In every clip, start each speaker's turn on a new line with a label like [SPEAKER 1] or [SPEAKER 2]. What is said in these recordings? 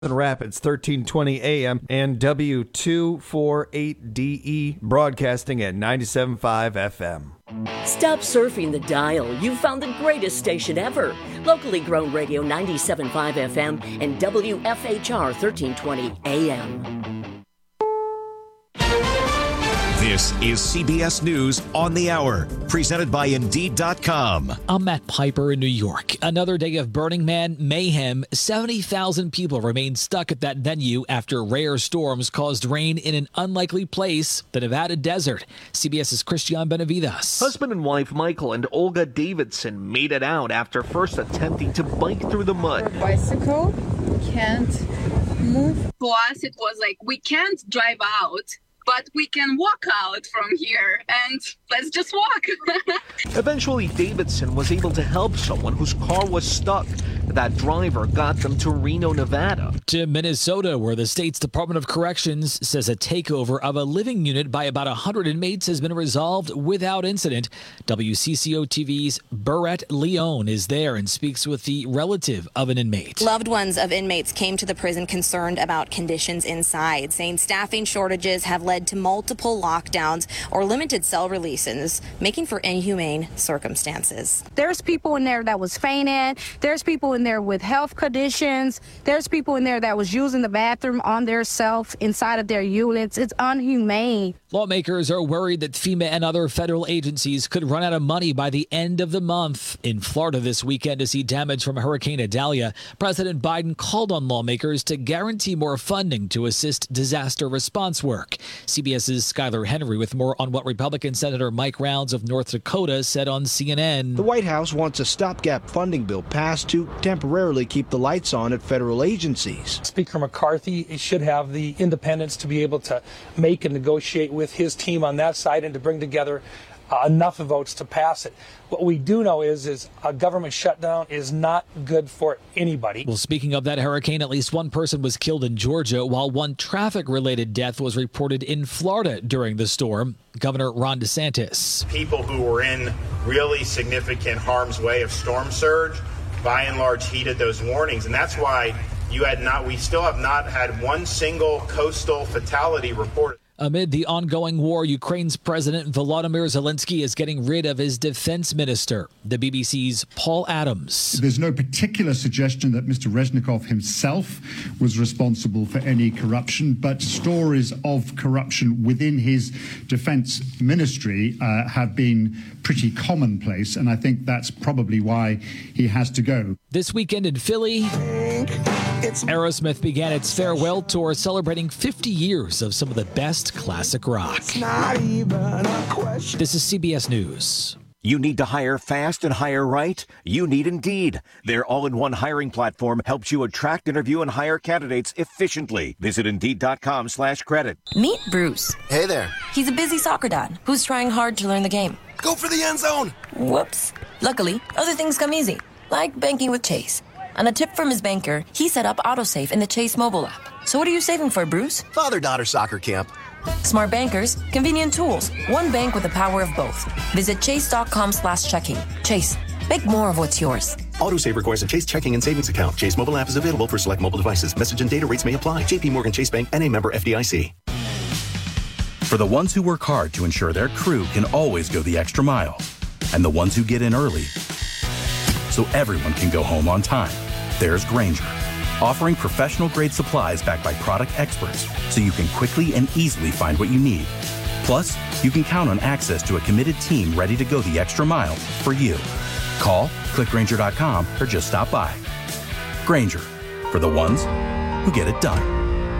[SPEAKER 1] Rapids, 1320 AM, and W248DE, broadcasting at 97.5 FM.
[SPEAKER 2] Stop surfing the dial. You've found the greatest station ever. Locally grown radio 97.5 FM and WFHR 1320 AM.
[SPEAKER 3] This is CBS News on the Hour, presented by Indeed.com.
[SPEAKER 4] I'm Matt Piper in New York. Another day of Burning Man mayhem. 70,000 people remain stuck at that venue after rare storms caused rain in an unlikely place, the Nevada desert. CBS's Christian Benavides.
[SPEAKER 5] Husband and wife Michael and Olga Davidson made it out after first attempting to bike through the mud.
[SPEAKER 6] Our bicycle can't move.
[SPEAKER 7] For us, it was like, we can't drive out, but we can walk out from here, and let's just walk.
[SPEAKER 5] Eventually, Davidson was able to help someone whose car was stuck. That driver got them to Reno, Nevada.
[SPEAKER 4] To Minnesota, where the state's Department of Corrections says a takeover of a living unit by about 100 inmates has been resolved without incident. WCCO TV's Barrett Leone is there and speaks with the relative of an inmate.
[SPEAKER 8] Loved ones of inmates came to the prison concerned about conditions inside, saying staffing shortages have led to multiple lockdowns or limited cell releases, making for inhumane circumstances.
[SPEAKER 9] There's people in there that was fainting. There's people in there with health conditions. There's people in there that was using the bathroom on their self inside of their units. It's unhumane.
[SPEAKER 4] Lawmakers are worried that FEMA and other federal agencies could run out of money by the end of the month. In Florida this weekend to see damage from Hurricane Idalia, President Biden called on lawmakers to guarantee more funding to assist disaster response work. CBS's Skylar Henry with more on what Republican Senator Mike Rounds of North Dakota said on CNN.
[SPEAKER 10] The White House wants a stopgap funding bill passed to temporarily keep the lights on at federal agencies.
[SPEAKER 11] Speaker McCarthy should have the independence to be able to make and negotiate with his team on that side and to bring together enough votes to pass it. What we do know is a government shutdown is not good for anybody.
[SPEAKER 4] Well, speaking of that hurricane, at least one person was killed in Georgia, while one traffic-related death was reported in Florida during the storm. Governor Ron DeSantis.
[SPEAKER 12] People who were in really significant harm's way of storm surge, by and large, heeded those warnings, and that's why we still have not had one single coastal fatality reported.
[SPEAKER 4] Amid the ongoing war, Ukraine's President Volodymyr Zelensky is getting rid of his defense minister. The BBC's Paul Adams.
[SPEAKER 13] There's no particular suggestion that Mr. Reznikov himself was responsible for any corruption, but stories of corruption within his defense ministry have been pretty commonplace, and I think that's probably why he has to go.
[SPEAKER 4] This weekend in Philly, Aerosmith began its farewell tour celebrating 50 years of some of the best classic rock. This is CBS News.
[SPEAKER 3] You need to hire fast and hire right? You need Indeed. Their all-in-one hiring platform helps you attract, interview, and hire candidates efficiently. Visit Indeed.com/credit.
[SPEAKER 14] Meet Bruce.
[SPEAKER 15] Hey there.
[SPEAKER 14] He's a busy soccer dad who's trying hard to learn the game.
[SPEAKER 15] Go for the end zone.
[SPEAKER 14] Whoops. Luckily, other things come easy, like banking with Chase. On a tip from his banker, he set up AutoSave in the Chase mobile app. So what are you saving for, Bruce?
[SPEAKER 15] Father-daughter soccer camp.
[SPEAKER 14] Smart bankers, convenient tools, one bank with the power of both. Visit chase.com/checking. Chase, make more of what's yours.
[SPEAKER 16] AutoSave requires a Chase checking and savings account. Chase mobile app is available for select mobile devices. Message and data rates may apply. JP Morgan Chase Bank and a member FDIC.
[SPEAKER 17] For the ones who work hard to ensure their crew can always go the extra mile, and the ones who get in early so everyone can go home on time, there's Grainger, offering professional-grade supplies backed by product experts so you can quickly and easily find what you need. Plus, you can count on access to a committed team ready to go the extra mile for you. Call, click Grainger.com, or just stop by. Grainger, for the ones who get it done.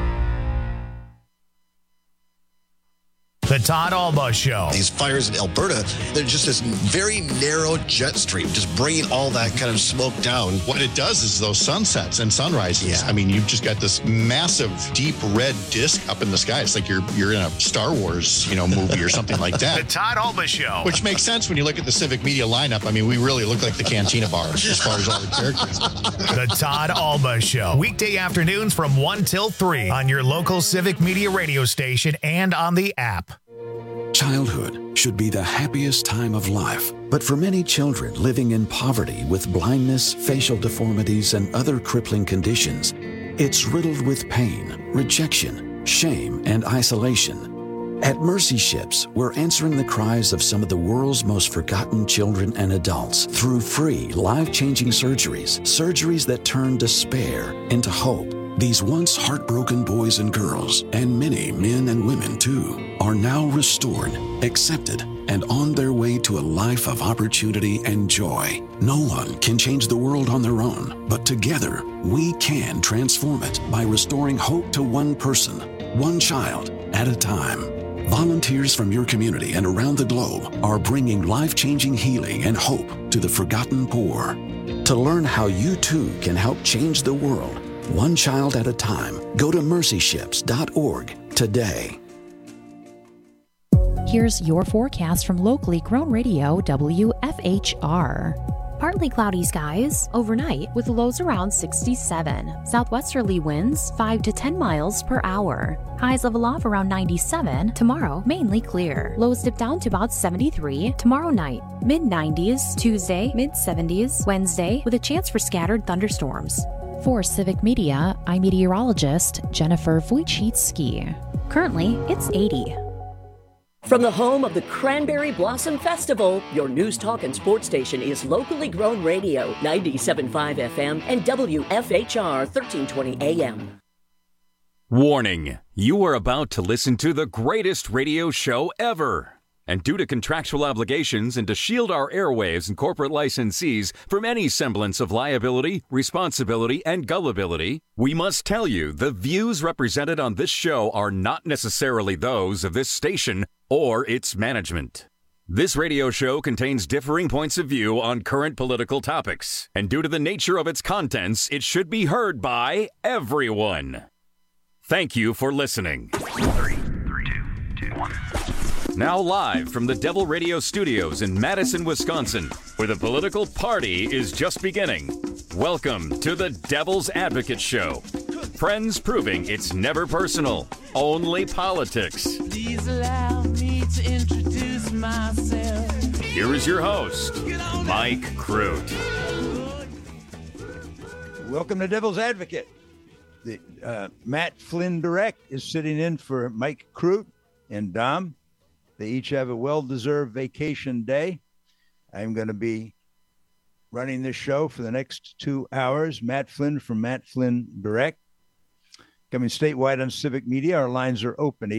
[SPEAKER 18] The Todd Alba Show.
[SPEAKER 19] These fires in Alberta, they're just this very narrow jet stream, just bringing all that kind of smoke down.
[SPEAKER 20] What it does is those sunsets and sunrises. Yeah. I mean, you've just got this massive, deep red disc up in the sky. It's like you're in a Star Wars, movie or something like that.
[SPEAKER 18] The Todd Alba Show.
[SPEAKER 20] Which makes sense when you look at the Civic Media lineup. I mean, we really look like the Cantina bars as far as all the characters.
[SPEAKER 18] The Todd Alba Show. Weekday afternoons from 1 till 3 on your local Civic Media radio station and on the app.
[SPEAKER 21] Childhood should be the happiest time of life, but for many children living in poverty with blindness, facial deformities, and other crippling conditions, It's riddled with pain, rejection, shame, and isolation. At Mercy Ships, we're answering the cries of some of the world's most forgotten children and adults through free, life-changing surgeries that turn despair into hope. These once heartbroken boys and girls, and many men and women too, are now restored, accepted, and on their way to a life of opportunity and joy. No one can change the world on their own, but together we can transform it by restoring hope to one person, one child at a time. Volunteers from your community and around the globe are bringing life-changing healing and hope to the forgotten poor. To learn how you too can help change the world, one child at a time, go to mercyships.org today.
[SPEAKER 1] Here's your forecast from locally grown radio WFHR. Partly cloudy skies overnight with lows around 67. Southwesterly winds 5 to 10 miles per hour. Highs level off around 97. Tomorrow, mainly clear. Lows dip down to about 73 tomorrow night. Mid-90s Tuesday, mid-70s Wednesday with a chance for scattered thunderstorms. For Civic Media, I'm meteorologist Jennifer Wojcicki. Currently, it's 80.
[SPEAKER 2] From the home of the Cranberry Blossom Festival, your news, talk, and sports station is locally grown radio, 97.5 FM and WFHR 1320 AM.
[SPEAKER 22] Warning, you are about to listen to the greatest radio show ever. And due to contractual obligations and to shield our airwaves and corporate licensees from any semblance of liability, responsibility, and gullibility, we must tell you the views represented on this show are not necessarily those of this station or its management. This radio show contains differing points of view on current political topics, and due to the nature of its contents, it should be heard by everyone. Thank you for listening.
[SPEAKER 23] 3, 2, 1.
[SPEAKER 22] Now live from the Devil Radio Studios in Madison, Wisconsin, where the political party is just beginning. Welcome to the Devil's Advocate Show. Friends proving it's never personal, only politics.
[SPEAKER 23] Please allow me to introduce myself.
[SPEAKER 22] Here is your host, Mike Crute.
[SPEAKER 24] Welcome to Devil's Advocate. Matt Flynn Direct is sitting in for Mike Crute and Dom. They each have a well-deserved vacation day. I'm going to be running this show for the next 2 hours. Matt Flynn from Matt Flynn Direct. Coming statewide on Civic Media, our lines are open,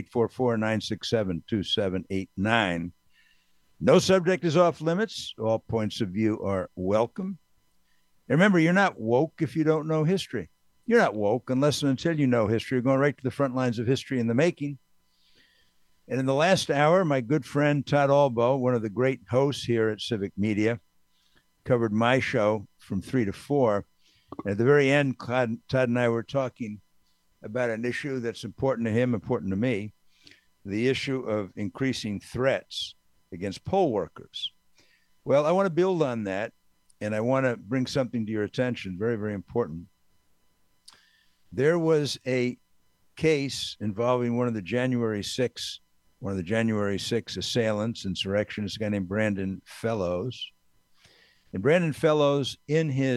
[SPEAKER 24] 844-967-2789. No subject is off limits. All points of view are welcome. And remember, you're not woke if you don't know history. You're not woke unless and until you know history. You're going right to the front lines of history in the making. And in the last hour, my good friend Todd Albo, one of the great hosts here at Civic Media, covered my show from 3 to 4. And at the very end, Todd and I were talking about an issue that's important to him, important to me, the issue of increasing threats against poll workers. Well, I want to build on that, and I want to bring something to your attention, very, very important. There was a case involving one of the January 6 assailants, insurrectionists, a guy named Brandon Fellows. And Brandon Fellows, he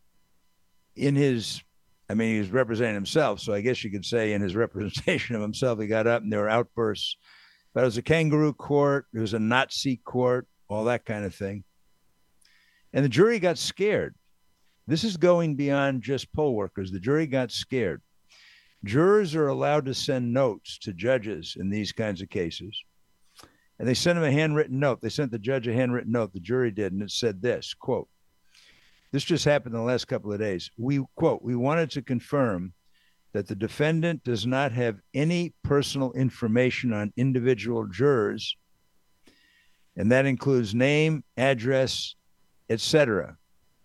[SPEAKER 24] was representing himself, so I guess you could say in his representation of himself, he got up and there were outbursts. But it was a kangaroo court, it was a Nazi court, all that kind of thing. And the jury got scared. This is going beyond just poll workers. The jury got scared. Jurors are allowed to send notes to judges in these kinds of cases. And they sent him a handwritten note. They sent the judge a handwritten note, the jury did, and it said this, quote, "This just happened in the last couple of days. We wanted to confirm that the defendant does not have any personal information on individual jurors, and that includes name, address, etc."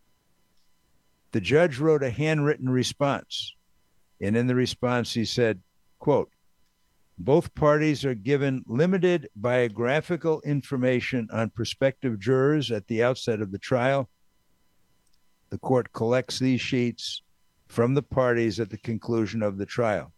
[SPEAKER 24] The judge wrote a handwritten response, and in the response he said, quote, "Both parties are given limited biographical information on prospective jurors at the outset of the trial. The court collects these sheets from the parties at the conclusion of the trial."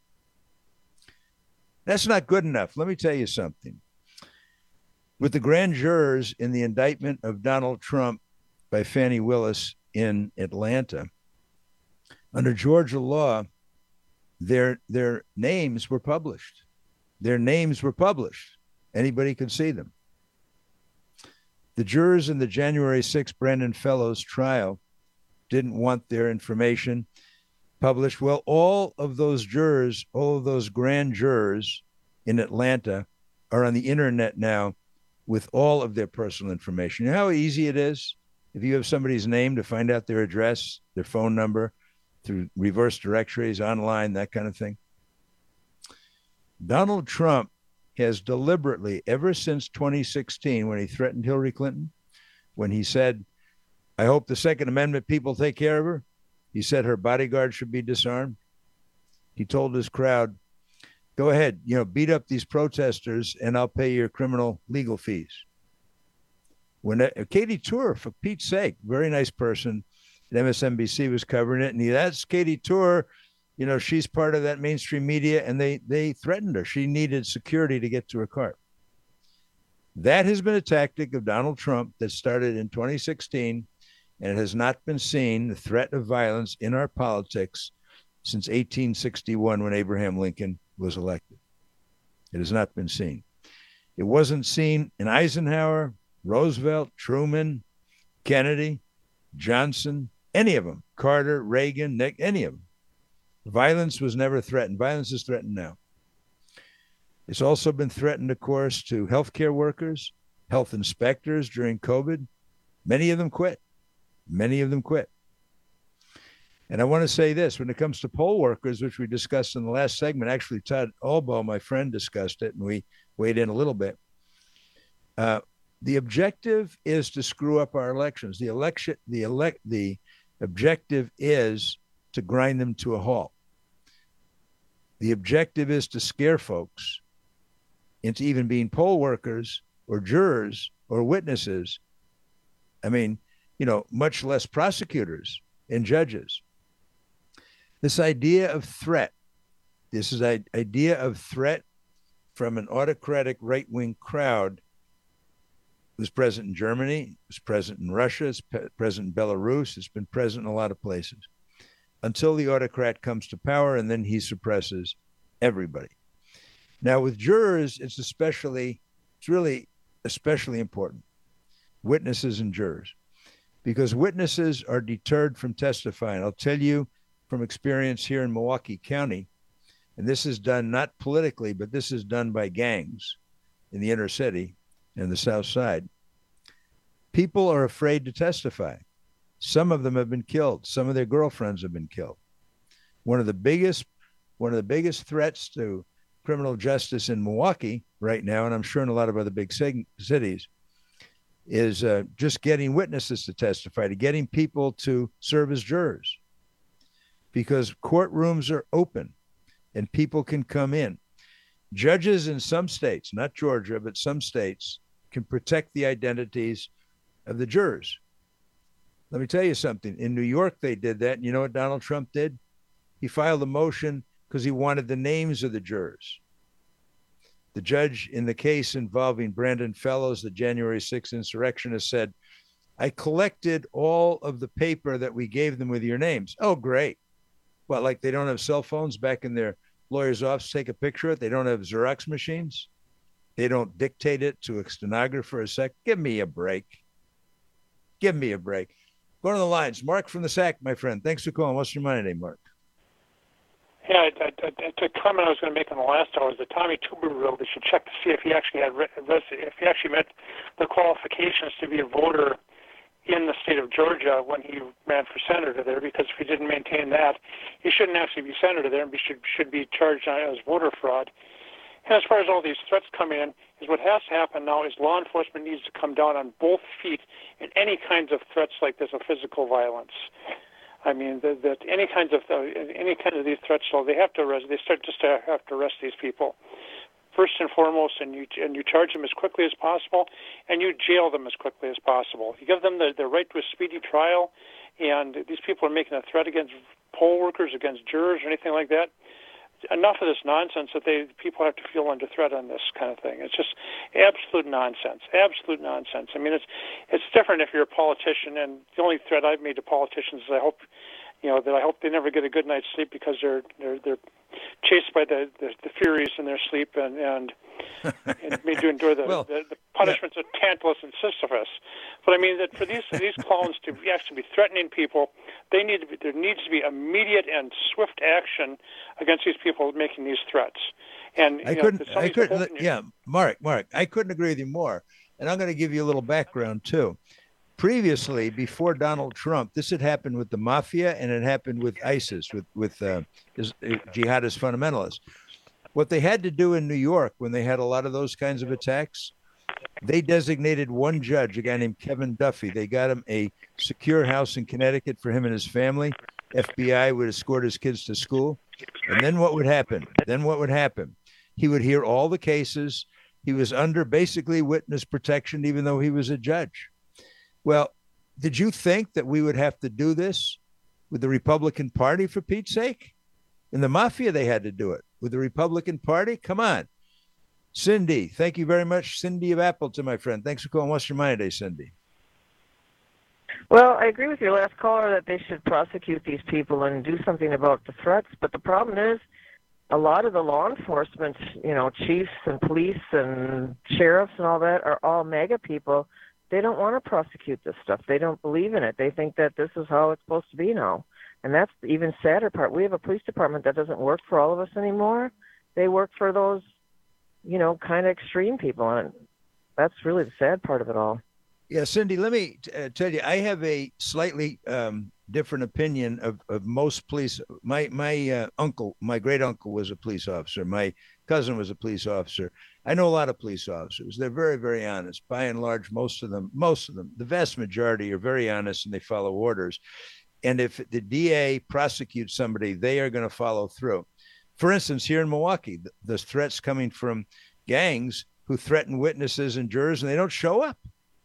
[SPEAKER 24] That's not good enough. Let me tell you something. With the grand jurors in the indictment of Donald Trump by Fani Willis in Atlanta, under Georgia law, their names were published. Their names were published. Anybody could see them. The jurors in the January 6th Brandon Fellows trial didn't want their information published. Well, all of those jurors, all of those grand jurors in Atlanta are on the internet now with all of their personal information. You know how easy it is if you have somebody's name to find out their address, their phone number, through reverse directories, online, that kind of thing. Donald Trump has deliberately, ever since 2016, when he threatened Hillary Clinton, when he said, I hope the Second Amendment people take care of her, he said her bodyguard should be disarmed. He told his crowd, go ahead, beat up these protesters and I'll pay your criminal legal fees. When Katie Tour, for Pete's sake, very nice person at MSNBC, was covering it, and that's Katie Tour, she's part of that mainstream media, and they threatened her. She needed security to get to her car. That has been a tactic of Donald Trump that started in 2016, and it has not been seen, the threat of violence in our politics, since 1861 when Abraham Lincoln was elected. It has not been seen. It wasn't seen in Eisenhower, Roosevelt, Truman, Kennedy, Johnson, any of them, Carter, Reagan, Nick, any of them. Violence was never threatened. Violence is threatened now. It's also been threatened, of course, to healthcare workers, health inspectors during COVID. Many of them quit. Many of them quit. And I want to say this, when it comes to poll workers, which we discussed in the last segment, actually Todd Albo, my friend, discussed it, and we weighed in a little bit. The objective is to screw up our elections. The objective is to grind them to a halt. The objective is to scare folks into even being poll workers or jurors or witnesses. I mean, much less prosecutors and judges. This idea of threat, from an autocratic right-wing crowd was present in Germany, was present in Russia, it's present in Belarus, it's been present in a lot of places, until the autocrat comes to power, and then he suppresses everybody. Now, with jurors, it's really especially important, witnesses and jurors, because witnesses are deterred from testifying. I'll tell you from experience here in Milwaukee County, and this is done not politically, but this is done by gangs in the inner city and the South Side. People are afraid to testify. Some of them have been killed. Some of their girlfriends have been killed. One of the biggest threats to criminal justice in Milwaukee right now, and I'm sure in a lot of other big cities, is just getting witnesses to testify, to getting people to serve as jurors, because courtrooms are open and people can come in. Judges in some states, not Georgia, but some states, can protect the identities of the jurors. Let me tell you something. In New York, they did that. And you know what Donald Trump did? He filed a motion because he wanted the names of the jurors. The judge in the case involving Brandon Fellows, the January 6th insurrectionist, said, I collected all of the paper that we gave them with your names. Oh, great. Well, like they don't have cell phones back in their lawyer's office, take a picture of it. They don't have Xerox machines. They don't dictate it to a stenographer a sec. Give me a break. Give me a break. Go to the lines. Mark from the SAC, my friend. Thanks for calling. What's your money today, Mark?
[SPEAKER 11] Yeah, it's a comment I was going to make in the last hour. Is the Tommy Tuberville, they should check to see if he actually met the qualifications to be a voter in the state of Georgia when he ran for senator there, because if he didn't maintain that, he shouldn't actually be senator there and should be charged as voter fraud. And as far as all these threats coming in, is what has to happen now is law enforcement needs to come down on both feet in any kinds of threats like this of physical violence. I mean, that any kind of these threats, so they have to arrest. They have to arrest these people first and foremost, and you charge them as quickly as possible, and you jail them as quickly as possible. You give them the right to a speedy trial, and these people are making a threat against poll workers, against jurors, or anything like that. Enough of this nonsense that people have to feel under threat on this kind of thing. It's just absolute nonsense. Absolute nonsense. I mean, it's different if you're a politician, and the only threat I've made to politicians is I hope
[SPEAKER 5] that I hope they never get a good night's sleep because they're chased by the Furies in their sleep and made to endure the punishments of Tantalus and Sisyphus. But I mean that for these clones to actually be threatening people, there needs to be immediate and swift action against these people making these threats. And
[SPEAKER 24] Mark, I couldn't agree with you more. And I'm going to give you a little background too. Previously, before Donald Trump, this had happened with the mafia and it happened with ISIS, with jihadist fundamentalists. What they had to do in New York when they had a lot of those kinds of attacks, they designated one judge, a guy named Kevin Duffy. They got him a secure house in Connecticut for him and his family. FBI would escort his kids to school. And then what would happen? He would hear all the cases. He was under basically witness protection, even though he was a judge. Well, did you think that we would have to do this with the Republican Party, for Pete's sake? In the mafia, they had to do it. With the Republican Party? Come on. Cindy, thank you very much. Cindy of Appleton, my friend. Thanks for calling. What's your mind today, Cindy?
[SPEAKER 6] Well, I agree with your last caller that they should prosecute these people and do something about the threats. But the problem is a lot of the law enforcement, chiefs and police and sheriffs and all that are all MAGA people. They don't want to prosecute this stuff. They don't believe in it. They think that this is how it's supposed to be now. And that's the even sadder part. We have a police department that doesn't work for all of us anymore. They work for those, kind of extreme people. And that's really the sad part of it all.
[SPEAKER 24] Yeah, Cindy, let me tell you, I have a slightly different opinion of most police. My uncle, my great uncle was a police officer. My cousin was a police officer. I know a lot of police officers. They're very, very honest. By and large, most of them, the vast majority are very honest and they follow orders. And if the DA prosecutes somebody, they are going to follow through. For instance, here in Milwaukee, the threats coming from gangs who threaten witnesses and jurors, and they don't show up.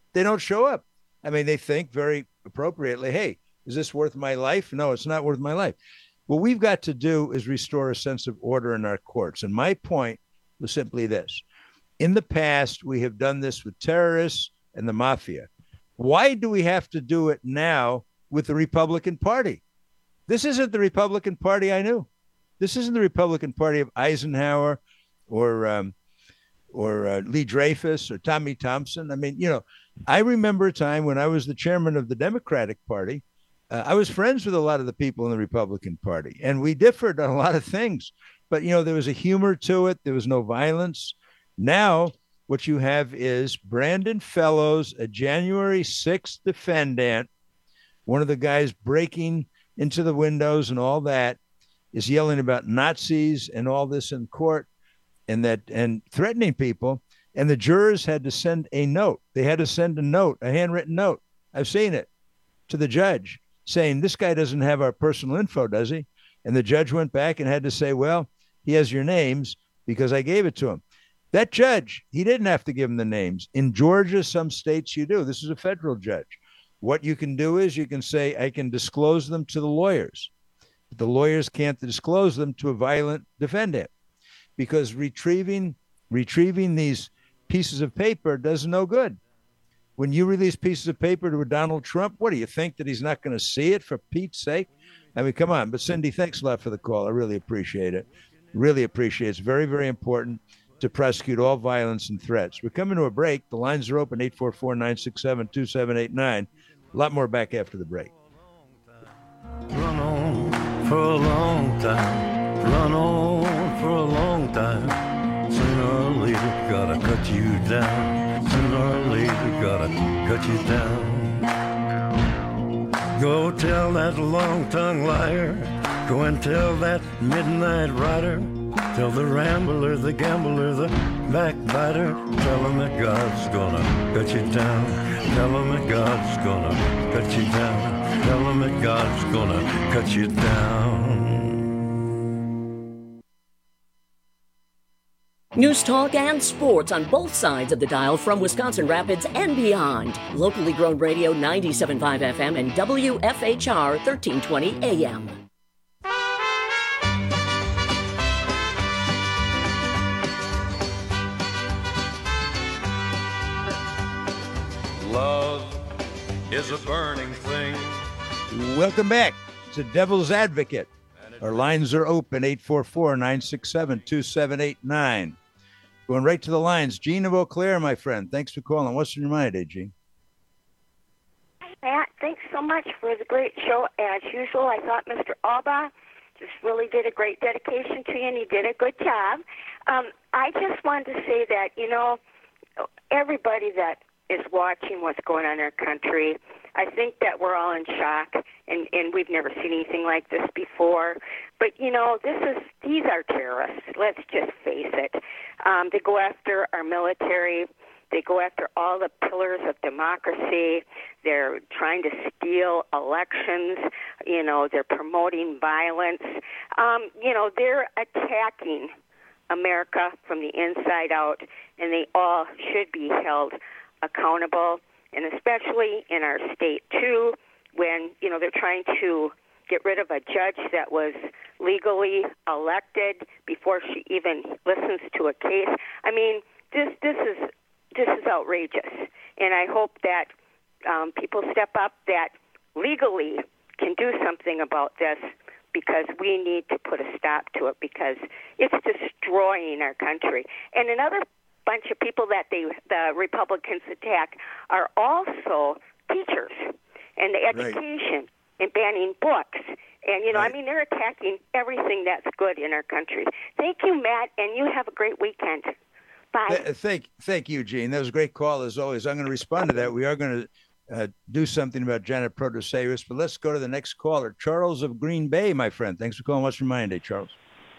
[SPEAKER 24] I mean, they think very appropriately, hey, is this worth my life? No, it's not worth my life. What we've got to do is restore a sense of order in our courts. And my point was simply this. In the past, we have done this with terrorists and the mafia. Why do we have to do it now with the Republican Party? This isn't the Republican Party I knew. This isn't the Republican Party of Eisenhower or Lee Dreyfus or Tommy Thompson. I mean, I remember a time when I was the chairman of the Democratic Party. I was friends with a lot of the people in the Republican Party, and we differed on a lot of things. But, there was a humor to it. There was no violence. Now, what you have is Brandon Fellows, a January 6th defendant, one of the guys breaking into the windows and all that, is yelling about Nazis and all this in court and threatening people. And the jurors had to send a note. They had to send a note, a handwritten note. I've seen it, to the judge saying, this guy doesn't have our personal info, does he? And the judge went back and had to say, well, he has your names because I gave it to him. That judge, he didn't have to give him the names. In Georgia, some states you do. This is a federal judge. What you can do is you can say, I can disclose them to the lawyers. The lawyers can't disclose them to a violent defendant because retrieving these pieces of paper does no good. When you release pieces of paper to a Donald Trump, what do you think, that he's not going to see it, for Pete's sake? I mean, come on. But Cindy, thanks a lot for the call. I really appreciate it. Really appreciate it. It's very, very important to prosecute all violence and threats. We're coming to a break. The lines are open, 844-967-2789. A lot more back after the break.
[SPEAKER 7] Run on for a long time. Run on for a long time. Sooner or later, gotta cut you down. Sooner or later, gotta cut you down. Go tell that long-tongued liar. Go and tell that midnight rider. Tell the rambler, the gambler, the backbiter. Tell him that God's gonna cut you down. Tell him that God's gonna cut you down. Tell him that God's gonna cut you down.
[SPEAKER 2] News, talk, and sports on both sides of the dial from Wisconsin Rapids and beyond. Locally grown radio 97.5 FM and WFHR 1320 AM.
[SPEAKER 8] Love is a burning thing.
[SPEAKER 24] Welcome back. to Devil's Advocate. Our lines are open, 844-967-2789. Going right to the lines. Gene of Eau Claire, my friend. Thanks for calling. What's in your mind today, Gene?
[SPEAKER 8] Matt, thanks so much for the great show. As usual, I thought Mr. Alba just really did a great dedication to you, and he did a good job. I just wanted to say that, everybody that is watching what's going on in our country, I think that we're all in shock, and we've never seen anything like this before. But, these are terrorists. Let's just face it. They go after our military. They go after all the pillars of democracy. They're trying to steal elections. They're promoting violence. They're attacking America from the inside out, and they all should be held accountable, and especially in our state, too, when, they're trying to get rid of a judge that was legally elected before she even listens to a case. I mean, this is outrageous, and I hope that people step up that legally can do something about this, because we need to put a stop to it, because it's destroying our country. And another bunch of people that the Republicans attack are also teachers and the education and banning books. And, they're attacking everything that's good in our country. Thank you, Matt, and you have a great weekend. Bye.
[SPEAKER 24] Thank you, Gene. That was a great call, as always. I'm going to respond to that. We are going to do something about Janet Protasevich, but let's go to the next caller. Charles of Green Bay, my friend. Thanks for calling. What's your mind today, Charles?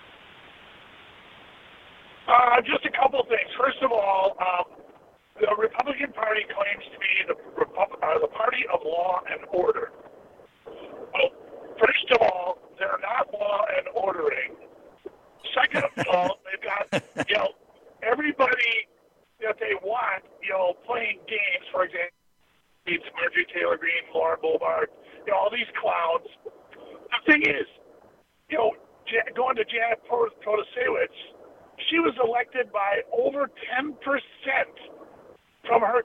[SPEAKER 9] Just a couple things. First of all, the Republican Party claims to be the party of law and order. Well, first of all, they're not law and ordering. Second of all, they've got, everybody that they want, playing games, for example, Marjorie Taylor Greene, Lauren Boebert, all these clowns. The thing is, going to Janet Protasevich, she was elected by over 10% from her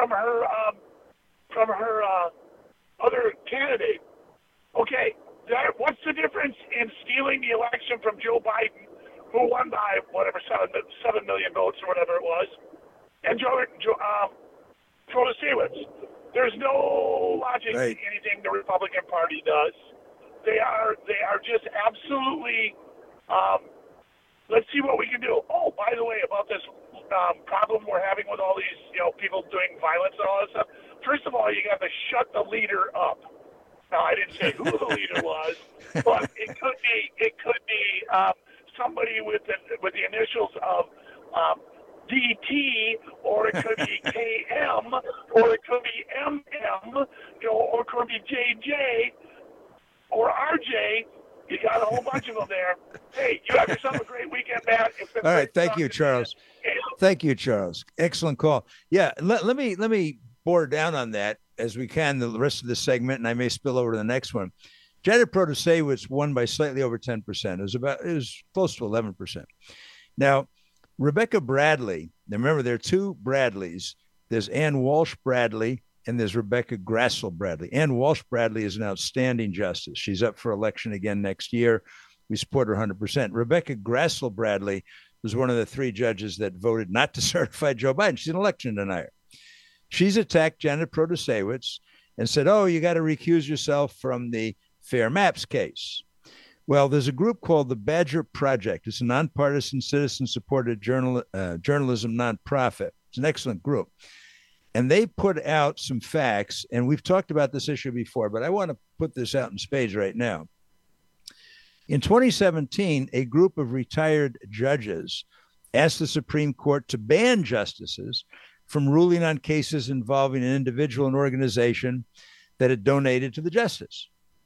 [SPEAKER 9] other candidate. Okay, what's the difference in stealing the election from Joe Biden, who won by whatever 7 million votes or whatever it was, and Protasevich? There's no logic in anything the Republican Party does. They are just absolutely. Let's see what we can do. Oh, by the way, about this problem we're having with all these people doing violence and all that stuff. First of all, you got to shut the leader up. Now, I didn't say who the leader was, but it could be somebody with the initials of DT, or it could be KM, or it could be MM, or it could be JJ, or RJ. You got a whole bunch of them there. Hey, you have yourself a great weekend, Matt.
[SPEAKER 24] All right, thank you, Charles. Thank you, Charles. Excellent call. Yeah, let me bore down on that as we can the rest of the segment, and I may spill over to the next one. Janet Protasevich won by slightly over 10%. It was close to 11%. Now, Rebecca Bradley, now remember there are two Bradleys. There's Ann Walsh Bradley and there's Rebecca Grassl Bradley. Ann Walsh Bradley is an outstanding justice. She's up for election again next year. We support her 100%. Rebecca Grassl Bradley was one of the three judges that voted not to certify Joe Biden. She's an election denier. She's attacked Janet Protasevich and said, you got to recuse yourself from the Fair Maps case. Well, there's a group called the Badger Project. It's a nonpartisan, citizen-supported journalism nonprofit. It's an excellent group. And they put out some facts, and we've talked about this issue before, but I want to put this out in spades right now. In 2017, a group of retired judges asked the Supreme Court to ban justices from ruling on cases involving an individual and organization that had donated to the justice.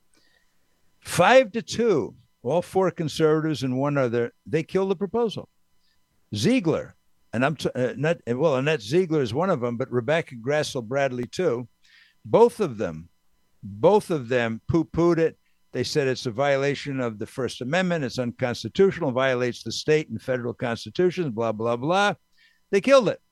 [SPEAKER 24] 5-2, all four conservatives and one other, they killed the proposal. Ziegler, and Annette Ziegler is one of them, but Rebecca Grassl Bradley too. Both of them poo-pooed it. They said it's a violation of the First Amendment. It's unconstitutional, violates the state and federal constitutions, blah, blah, blah. They killed it.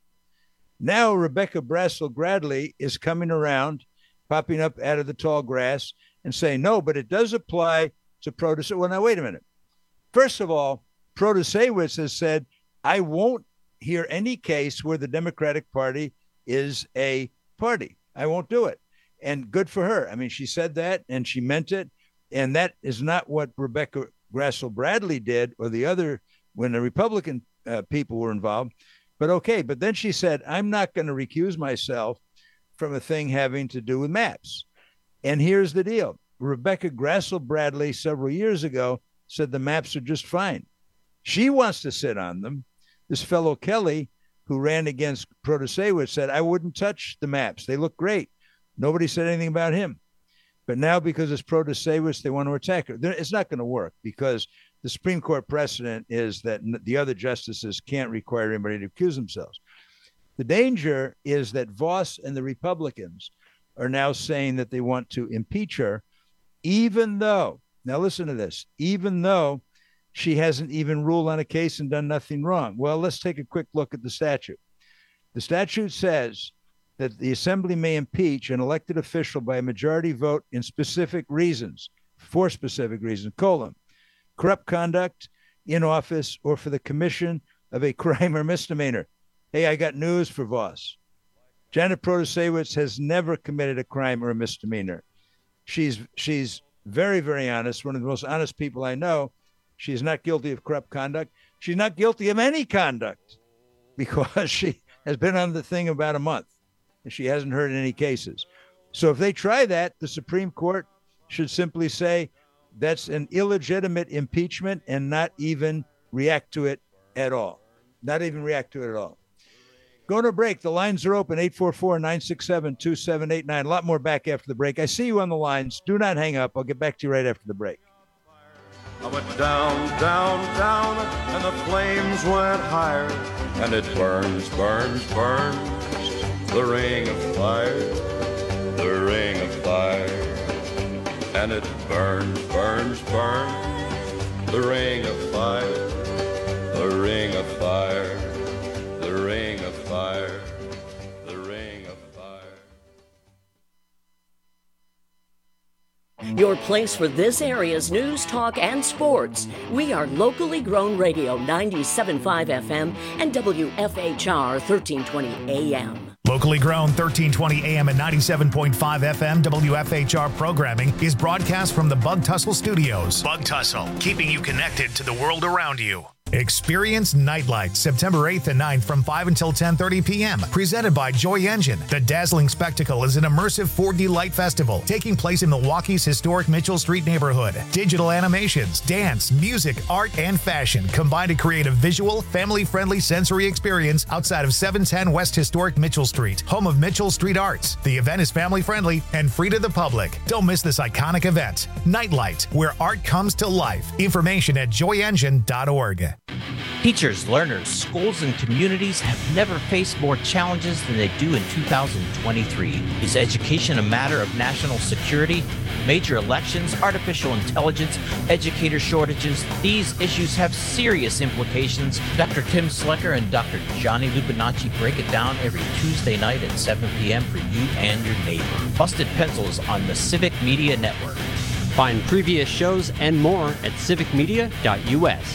[SPEAKER 24] Now Rebecca Grassl Bradley is coming around, popping up out of the tall grass, and say no, but it does apply to Protasewicz. Well, now, wait a minute. First of all, Protasewicz has said, I won't hear any case where the Democratic Party is a party. I won't do it. And good for her. I mean, she said that and she meant it. And that is not what Rebecca Grassel Bradley did or the other when the Republican people were involved. But okay. But then she said, I'm not going to recuse myself from a thing having to do with maps. And here's the deal. Rebecca Grassel Bradley several years ago said the maps are just fine. She wants to sit on them. This fellow Kelly, who ran against Protasewicz, said, I wouldn't touch the maps. They look great. Nobody said anything about him. But now because it's Protasewicz, they want to attack her. It's not going to work because the Supreme Court precedent is that the other justices can't require anybody to accuse themselves. The danger is that Vos and the Republicans are now saying that they want to impeach her, even though, now listen to this, even though she hasn't even ruled on a case and done nothing wrong. Well, let's take a quick look at the statute. The statute says that the assembly may impeach an elected official by a majority vote in specific reasons, for specific reasons, corrupt conduct in office or for the commission of a crime or misdemeanor. Hey, I got news for Vos. Janet Protasewicz has never committed a crime or a misdemeanor. She's very, very honest, one of the most honest people I know. She's not guilty of corrupt conduct. She's not guilty of any conduct because she has been on the thing about a month and she hasn't heard any cases. So if they try that, the Supreme Court should simply say that's an illegitimate impeachment and not even react to it at all. Not even react to it at all. Go to a break. The lines are open, 844-967-2789. A lot more back after the break. I see you on the lines. Do not hang up. I'll get back to you right after the break.
[SPEAKER 4] I went down, down, down, and the flames went higher, and it burns, burns, burns, the ring of fire, the ring of fire, and it burns, burns, burns, the ring of fire, the ring of fire, the ring of fire, the ring of fire.
[SPEAKER 2] Your place for this area's news, talk, and sports. We are locally grown radio 97.5 FM and WFHR 1320 AM.
[SPEAKER 18] Locally grown 1320 AM and 97.5 FM WFHR programming is broadcast from the Bug Tussle Studios. Bug Tussle, keeping you connected to the world around you. Experience Nightlight September 8th and 9th from 5 until 10:30 p.m. Presented by Joy Engine. The dazzling spectacle is an immersive 4D light festival taking place in Milwaukee's historic Mitchell Street neighborhood. Digital animations, dance, music, art, and fashion combine to create a visual, family-friendly sensory experience outside of 710 West Historic Mitchell Street, home of Mitchell Street Arts. The event is family-friendly and free to the public. Don't miss this iconic event. Nightlight, where art comes to life. Information at joyengine.org.
[SPEAKER 10] Teachers, learners, schools, and communities have never faced more challenges than they do in 2023. Is education a matter of national security? Major elections, artificial intelligence, educator shortages, these issues have serious implications. Dr. Tim Slicker and Dr. Johnny Lupinacci break it down every Tuesday night at 7 p.m. for you and your neighbor. Busted Pencils on the Civic Media Network.
[SPEAKER 12] Find previous shows and more at civicmedia.us.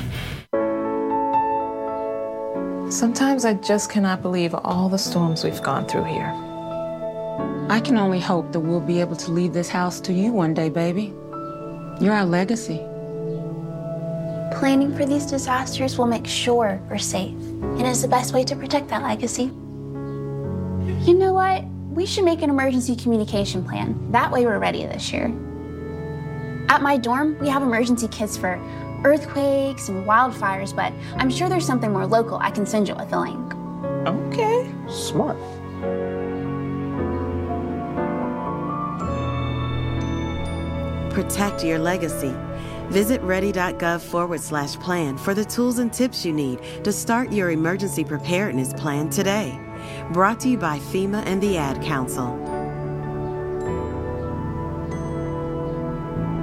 [SPEAKER 13] Sometimes I just cannot believe all the storms we've gone through here.
[SPEAKER 25] I can only hope that we'll be able to leave this house to you one day, baby. You're our legacy.
[SPEAKER 26] Planning for these disasters will make sure we're safe, and is the best way to protect that legacy. You know what? We should make an emergency communication plan. That way we're ready this year. At my dorm, we have emergency kits for earthquakes and wildfires, but I'm sure there's something more local I can send you with a link.
[SPEAKER 25] Okay.
[SPEAKER 12] Smart.
[SPEAKER 27] Protect your legacy. Visit ready.gov/plan for the tools and tips you need to start your emergency preparedness plan today. Brought to you by FEMA and the Ad Council.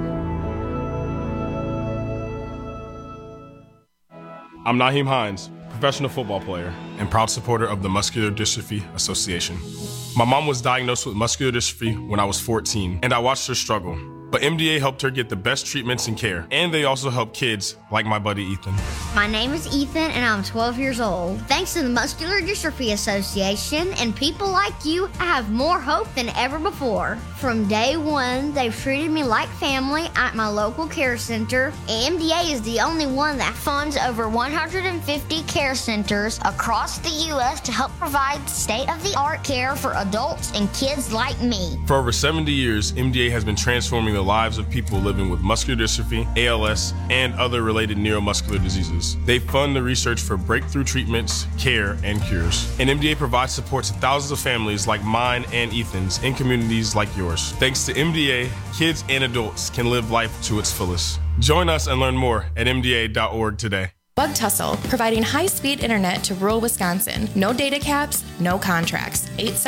[SPEAKER 28] I'm Naheem Hines.
[SPEAKER 3] professional football player, and proud supporter of the Muscular Dystrophy Association. My mom was diagnosed with muscular dystrophy when I was 14, and I watched her struggle. But MDA helped her get the best treatments and care, and they also help kids like my buddy Ethan.
[SPEAKER 14] My name is Ethan, and I'm 12 years old. Thanks to the Muscular Dystrophy Association and people like you, I have more hope than ever before. From day one, they've treated me like family at my local care center. MDA is the only one that funds over 150 care centers across the U.S. to help provide state-of-the-art care for adults and kids like me.
[SPEAKER 3] For over 70 years, MDA has been transforming the lives of people living with muscular dystrophy, ALS, and other related neuromuscular diseases. They fund the research for breakthrough treatments, care, and cures. And MDA provides support to thousands of families like mine and Ethan's in communities like yours. Thanks to MDA, kids and adults can live life to its fullest. Join us and learn more at MDA.org today.
[SPEAKER 15] Bug Tussle, providing high-speed internet to rural Wisconsin. No data caps, no contracts.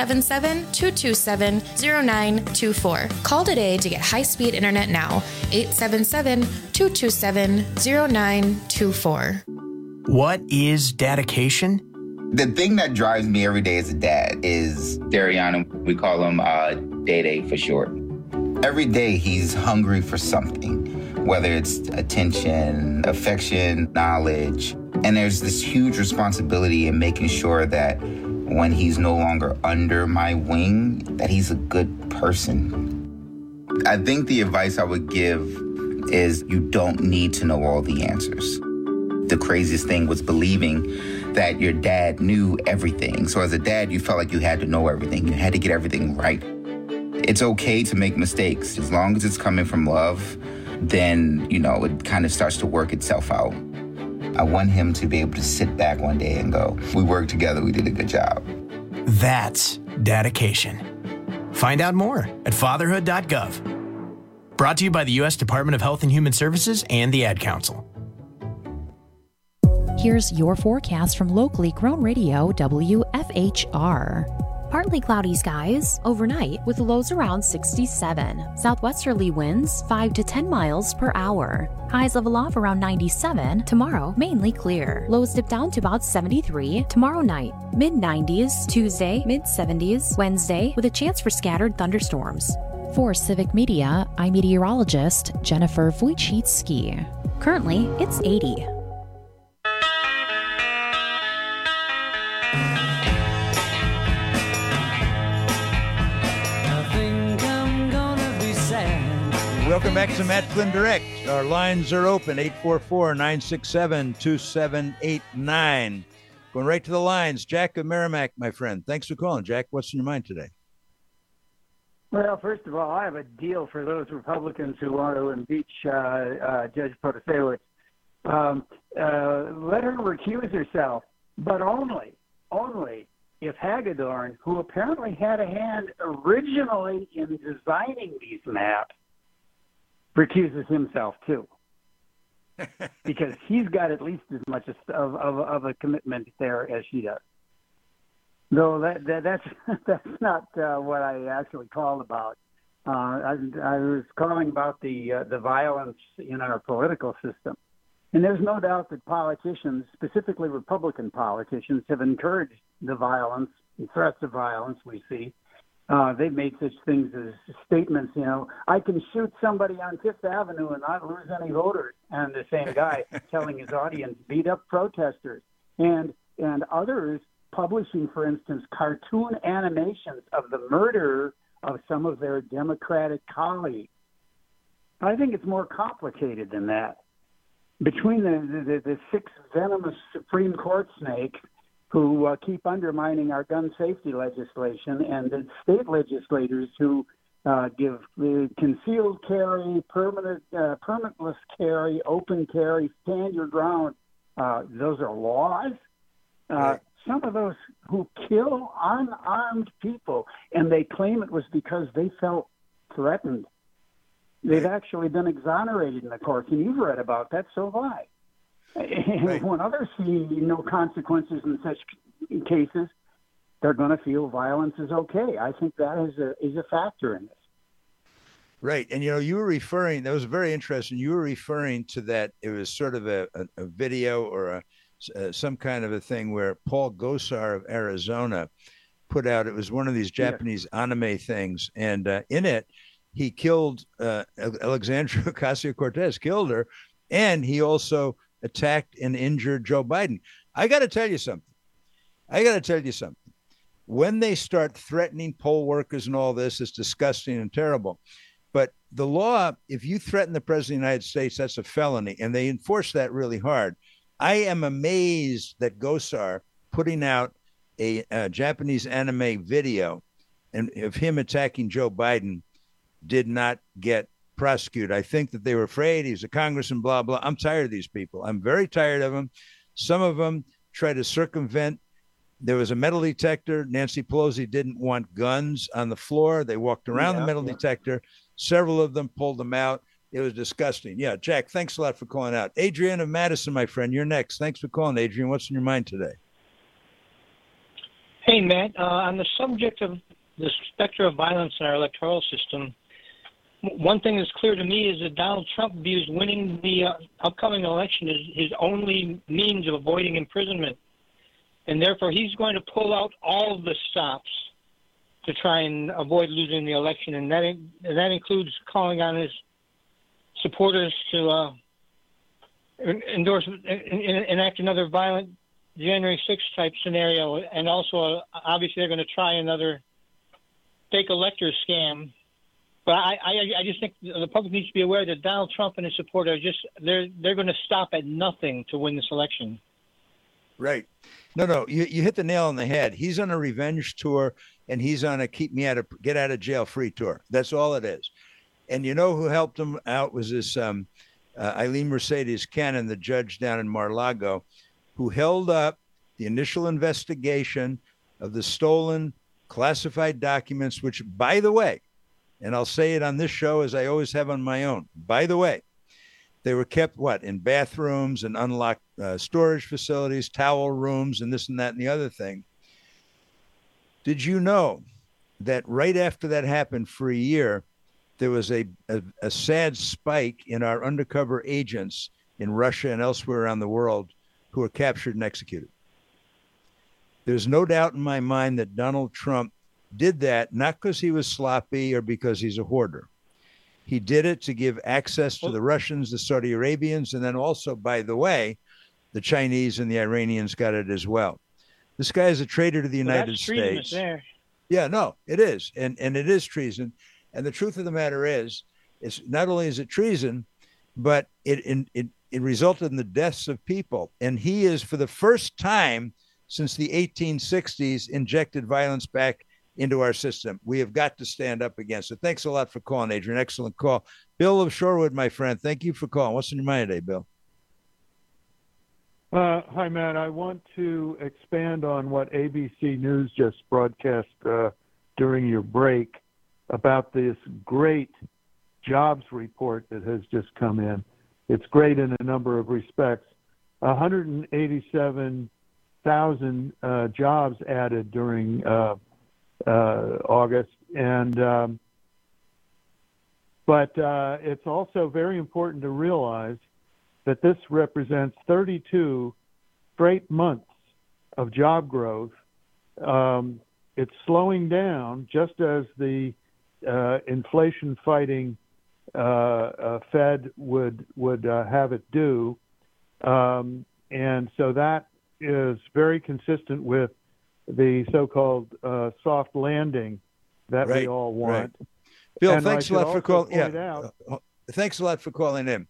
[SPEAKER 15] 877-227-0924. Call today to get high-speed internet now. 877-227-0924.
[SPEAKER 16] What is dedication?
[SPEAKER 17] The thing that drives me every day as a dad is Darian. We call him Day for short. Every day he's hungry for something, whether it's attention, affection, knowledge. And there's this huge responsibility in making sure that when he's no longer under my wing, that he's a good person. I think the advice I would give is you don't need to know all the answers. The craziest thing was believing that your dad knew everything. So as a dad, you felt like you had to know everything. You had to get everything right. It's okay to make mistakes. As long as it's coming from love, then, it kind of starts to work itself out. I want him to be able to sit back one day and go, we worked together, we did a good job.
[SPEAKER 16] That's dedication. Find out more at fatherhood.gov. Brought to you by the U.S. Department of Health and Human Services and the Ad Council.
[SPEAKER 1] Here's your forecast from locally grown radio WFHR. Partly cloudy skies overnight with lows around 67. Southwesterly winds 5 to 10 miles per hour. Highs level off around 97. Tomorrow, mainly clear. Lows dip down to about 73 tomorrow night. Mid-90s Tuesday, mid-70s Wednesday with a chance for scattered thunderstorms. For Civic Media, I'm meteorologist Jennifer Wojcicki. Currently, it's 80.
[SPEAKER 24] Welcome back to Matt Flynn Direct. Our lines are open, 844-967-2789. Going right to the lines. Jack of Merrimack, my friend. Thanks for calling, Jack. What's in your mind today?
[SPEAKER 19] Well, first of all, I have a deal for those Republicans who want to impeach Judge Protasewicz. Let her recuse herself, but only if Hagedorn, who apparently had a hand originally in designing these maps, recuses himself too, because he's got at least as much of a commitment there as she does. Though that's not what I actually called about. I was calling about the violence in our political system, and there's no doubt that politicians, specifically Republican politicians, have encouraged the violence and threats of violence we see. They've made such things as statements, I can shoot somebody on Fifth Avenue and not lose any voters. And the same guy telling his audience, beat up protesters. And others publishing, for instance, cartoon animations of the murder of some of their Democratic colleagues. I think it's more complicated than that. Between the six venomous Supreme Court snakes who keep undermining our gun safety legislation, and the state legislators who give concealed carry, permitless carry, open carry, stand your ground. Those are laws. Some of those who kill unarmed people, and they claim it was because they felt threatened. They've actually been exonerated in the courts, and you've read about that, so have I. And when others see no consequences in such cases, they're going to feel violence is okay. I think that is a factor in this.
[SPEAKER 24] Right. And, you were referring, that was very interesting. You were referring to that. It was sort of a video or some kind of a thing where Paul Gosar of Arizona put out, it was one of these Japanese anime things. And in it, he killed Alexandria Ocasio-Cortez, killed her. And he also attacked and injured Joe Biden. I got to tell you something. When they start threatening poll workers and all this, it's disgusting and terrible. But the law, if you threaten the president of the United States, that's a felony. And they enforce that really hard. I am amazed that Gosar putting out a Japanese anime video and of him attacking Joe Biden did not get prosecuted. I think that they were afraid he's a congressman, blah, blah. I'm tired of these people. I'm very tired of them. Some of them try to circumvent. There was a metal detector. Nancy Pelosi didn't want guns on the floor. They walked around the metal detector. Several of them pulled them out. It was disgusting. Yeah, Jack, thanks a lot for calling out. Adrian of Madison, my friend, you're next. Thanks for calling, Adrian. What's in your mind today?
[SPEAKER 5] Hey, Matt, on the subject of the specter of violence in our electoral system, one thing that's clear to me is that Donald Trump views winning the upcoming election as his only means of avoiding imprisonment. And therefore, he's going to pull out all of the stops to try and avoid losing the election. And that includes calling on his supporters to enact another violent January 6th type scenario. And also, obviously, they're going to try another fake elector scam. But I just think the public needs to be aware that Donald Trump and his supporters they're going to stop at nothing to win this election.
[SPEAKER 24] Right. No, you hit the nail on the head. He's on a revenge tour, and he's on a get out of jail free tour. That's all it is. And you know who helped him out was this Eileen Mercedes Cannon, the judge down in Mar-a-Lago, who held up the initial investigation of the stolen classified documents, which, by the way, and I'll say it on this show as I always have on my own, by the way, they were kept, in bathrooms and unlocked storage facilities, towel rooms, and this and that and the other thing. Did you know that right after that happened for a year, there was a sad spike in our undercover agents in Russia and elsewhere around the world who were captured and executed? There's no doubt in my mind that Donald Trump did that, not because he was sloppy or because he's a hoarder. He did it to give access to the Russians, the Saudi Arabians, and then also, by the way, the Chinese and the Iranians got it as well. This guy is a traitor to the United States.
[SPEAKER 5] There.
[SPEAKER 24] Yeah, no, it is. And it is treason. And the truth of the matter is, it's not only is it treason, but it resulted in the deaths of people. And he is, for the first time since the 1860s, injected violence back into our system. We have got to stand up against it. Thanks a lot for calling, Adrian. Excellent call. Bill of Shorewood, my friend, thank you for calling. What's in your mind today, Bill?
[SPEAKER 6] Hi, Matt. I want to expand on what ABC News just broadcast during your break about this great jobs report that has just come in. It's great in a number of respects. 187,000 jobs added during August, and but it's also very important to realize that this represents 32 straight months of job growth. It's slowing down, just as the inflation-fighting Fed would have it do, and so that is very consistent with the so-called soft landing that we all want.
[SPEAKER 24] Right. Bill,
[SPEAKER 6] and
[SPEAKER 24] thanks a lot for calling. Thanks a lot for calling in.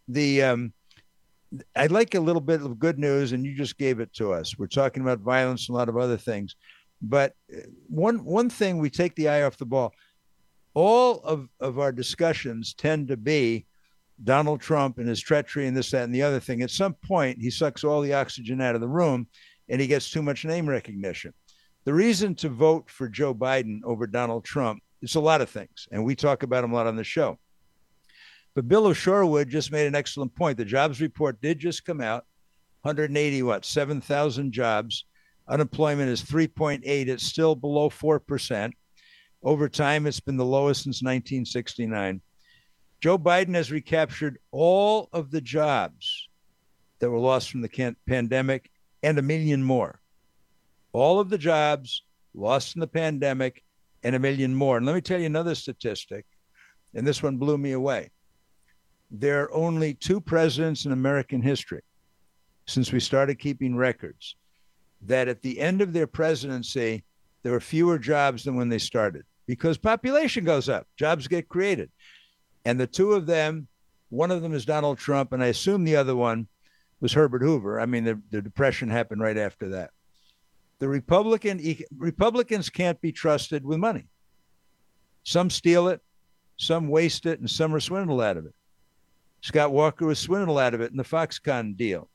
[SPEAKER 24] I'd like a little bit of good news, and you just gave it to us. We're talking about violence and a lot of other things, but one thing, we take the eye off the ball. All of our discussions tend to be Donald Trump and his treachery and this, that, and the other thing. At some point, he sucks all the oxygen out of the room, and he gets too much name recognition. The reason to vote for Joe Biden over Donald Trump is a lot of things, and we talk about them a lot on the show. But Bill of Shorewood just made an excellent point. The jobs report did just come out. 7,000 jobs. Unemployment is 3.8. It's still below 4%. Over time, it's been the lowest since 1969. Joe Biden has recaptured all of the jobs that were lost from the pandemic and 1 million more. All of the jobs lost in the pandemic and 1 million more. And let me tell you another statistic, and this one blew me away. There are only 2 presidents in American history, since we started keeping records, that at the end of their presidency, there were fewer jobs than when they started, because population goes up, jobs get created. And the 2 of them, one of them is Donald Trump, and I assume the other one was Herbert Hoover. I mean, the Depression happened right after that. The Republicans can't be trusted with money. Some steal it, some waste it, and some are swindled out of it. Scott Walker was swindled out of it in the Foxconn deal.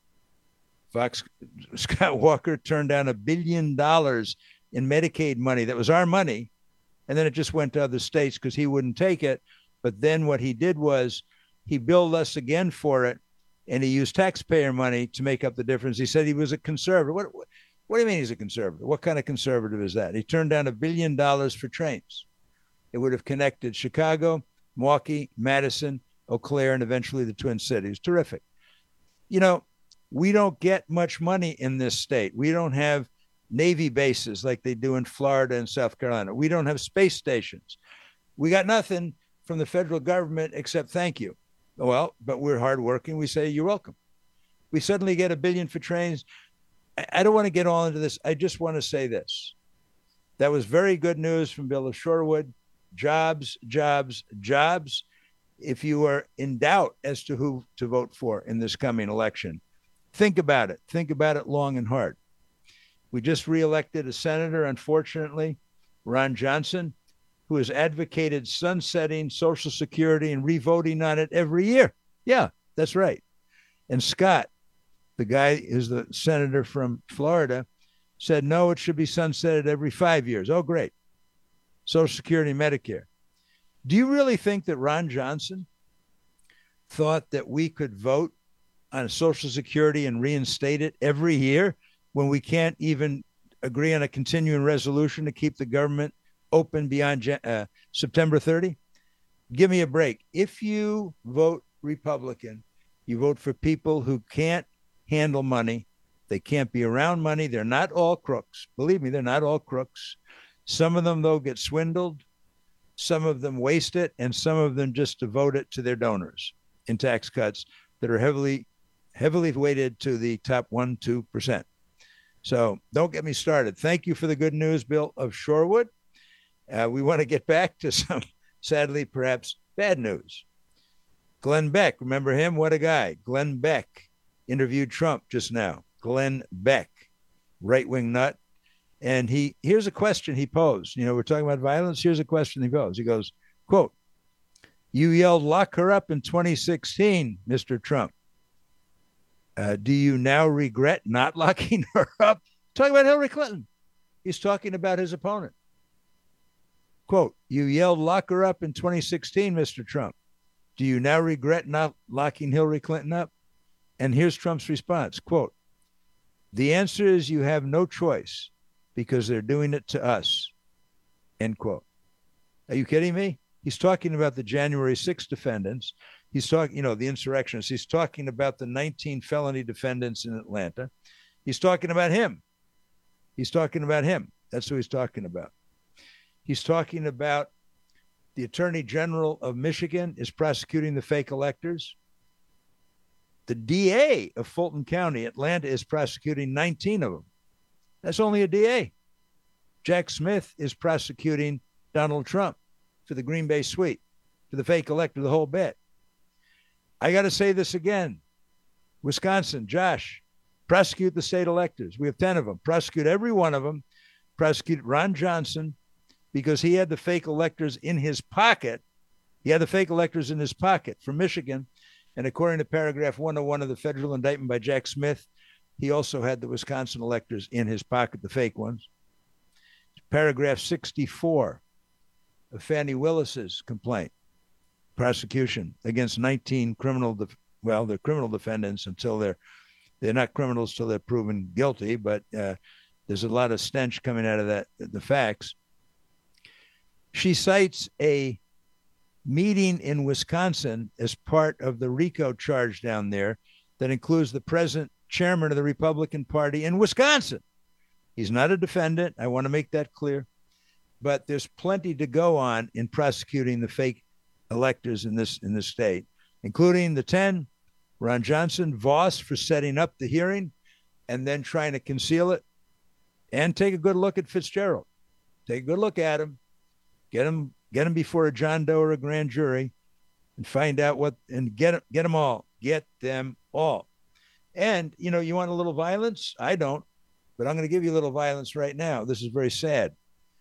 [SPEAKER 24] Scott Walker turned down $1 billion in Medicaid money that was our money, and then it just went to other states because he wouldn't take it. But then what he did was he billed us again for it, and he used taxpayer money to make up the difference. He said he was a conservative. What do you mean he's a conservative? What kind of conservative is that? He turned down $1 billion for trains. It would have connected Chicago, Milwaukee, Madison, Eau Claire, and eventually the Twin Cities. Terrific. You know, we don't get much money in this state. We don't have Navy bases like they do in Florida and South Carolina. We don't have space stations. We got nothing from the federal government except thank you. Well, but we're hardworking. We say, you're welcome. We suddenly get $1 billion for trains. I don't want to get all into this. I just want to say this. That was very good news from Bill of Shorewood. Jobs, jobs, jobs. If you are in doubt as to who to vote for in this coming election, think about it. Think about it long and hard. We just reelected a senator, unfortunately, Ron Johnson, who has advocated sunsetting Social Security and revoting on it every year. Yeah, that's right. And Scott, the guy who's the senator from Florida, said, no, it should be sunsetted every 5 years. Oh, great. Social Security and Medicare. Do you really think that Ron Johnson thought that we could vote on Social Security and reinstate it every year when we can't even agree on a continuing resolution to keep the government open beyond September 30? Give me a break. If you vote Republican, you vote for people who can't handle money. They can't be around money. They're not all crooks. Believe me, they're not all crooks. Some of them, though, get swindled. Some of them waste it, and some of them just devote it to their donors in tax cuts that are heavily weighted to the top 1-2%. So don't get me started. Thank you for the good news, Bill of Shorewood. We want to get back to some, sadly, perhaps bad news. Glenn Beck, remember him? What a guy. Glenn Beck interviewed Trump just now. Glenn Beck, right-wing nut. And here's a question he posed. You know, we're talking about violence. Here's a question he posed. He goes, quote, you yelled, lock her up in 2016, Mr. Trump. Do you now regret not locking her up? Talking about Hillary Clinton. He's talking about his opponent. Quote, you yelled, lock her up in 2016, Mr. Trump. Do you now regret not locking Hillary Clinton up? And here's Trump's response. Quote, the answer is you have no choice because they're doing it to us. End quote. Are you kidding me? He's talking about the January 6th defendants. He's talking, the insurrectionists. He's talking about the 19 felony defendants in Atlanta. He's talking about him. He's talking about him. That's who he's talking about. He's talking about the Attorney General of Michigan is prosecuting the fake electors. The DA of Fulton County, Atlanta, is prosecuting 19 of them. That's only a DA. Jack Smith is prosecuting Donald Trump for the Green Bay suite, for the fake elector, the whole bit. I got to say this again. Wisconsin, Josh, prosecute the state electors. We have 10 of them. Prosecute every one of them. Prosecute Ron Johnson because he had the fake electors in his pocket. He had the fake electors in his pocket from Michigan. And according to paragraph 101 of the federal indictment by Jack Smith, he also had the Wisconsin electors in his pocket, the fake ones. Paragraph 64 of Fannie Willis's complaint, prosecution against 19 they're criminal defendants until they're not criminals till they're proven guilty, but there's a lot of stench coming out of that, the facts. She cites a meeting in Wisconsin as part of the RICO charge down there that includes the present chairman of the Republican Party in Wisconsin. He's not a defendant. I want to make that clear. But there's plenty to go on in prosecuting the fake electors in this state, including the 10, Ron Johnson, Voss for setting up the hearing and then trying to conceal it, and take a good look at Fitzgerald. Take a good look at him, get him before a John Doe or a grand jury, and find out and get them all. Get them all. And, you want a little violence? I don't, but I'm going to give you a little violence right now. This is very sad.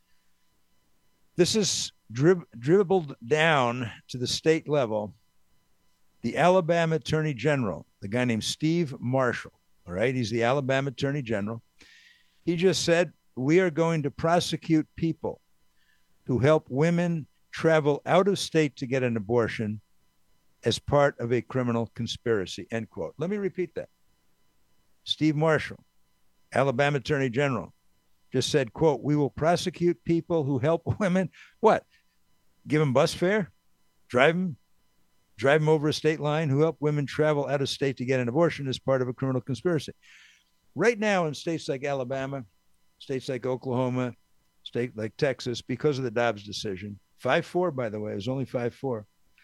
[SPEAKER 24] This is dribbled down to the state level. The Alabama Attorney General, the guy named Steve Marshall, all right? He's the Alabama Attorney General. He just said, we are going to prosecute people who help women travel out of state to get an abortion as part of a criminal conspiracy, end quote. Let me repeat that. Steve Marshall, Alabama Attorney General, just said, quote, we will prosecute people who help women, what? Give them bus fare? Drive them over a state line, who help women travel out of state to get an abortion as part of a criminal conspiracy. Right now in states like Alabama, states like Oklahoma, state like Texas, because of the Dobbs decision, 5-4, by the way, it was only 5-4.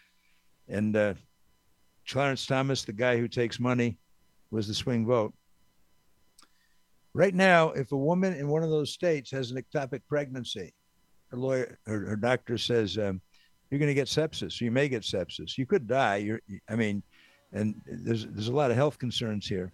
[SPEAKER 24] And Clarence Thomas, the guy who takes money, was the swing vote. Right now, if a woman in one of those states has an ectopic pregnancy, her doctor says, you're going to get sepsis. You may get sepsis. You could die. And there's a lot of health concerns here.